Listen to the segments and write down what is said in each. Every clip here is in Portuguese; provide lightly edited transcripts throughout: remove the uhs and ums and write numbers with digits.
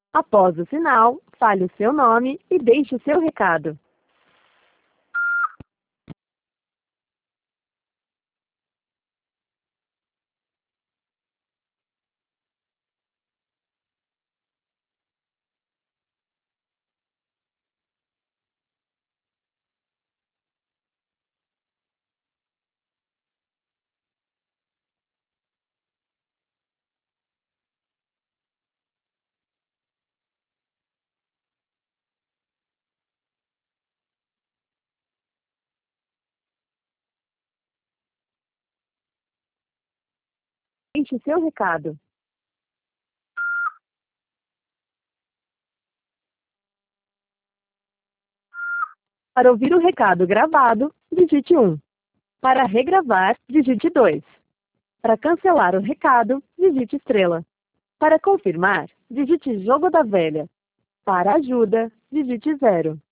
Após o sinal, fale o seu nome e deixe o seu recado. Deixe o seu recado. Para ouvir o recado gravado, digite 1. Para regravar, digite 2. Para cancelar o recado, digite estrela. Para confirmar, digite jogo da velha. Para ajuda, digite 0.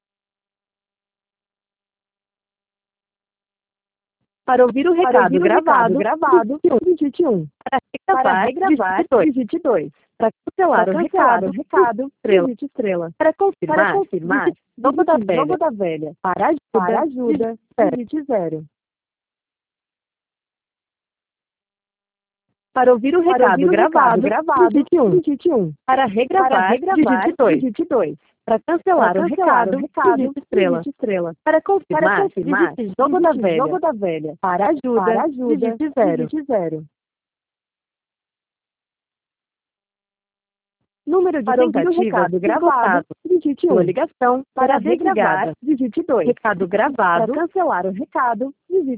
Para ouvir o recado gravado, digite 1. Para regravar, digite 2. Para cancelar o recado, digite estrela. Para confirmar, digite jogo da velha. Para ajuda, digite 0. Para ouvir o recado gravado, digite 1. Para regravar, digite 2. Para cancelar o recado, digite estrela. Para confirmar, digite jogo da velha. Para ajuda, digite 0. Número de tentativas gravado, digite 1. Ligação para regravar, digite 2. Recado gravado, para cancelar o recado, digite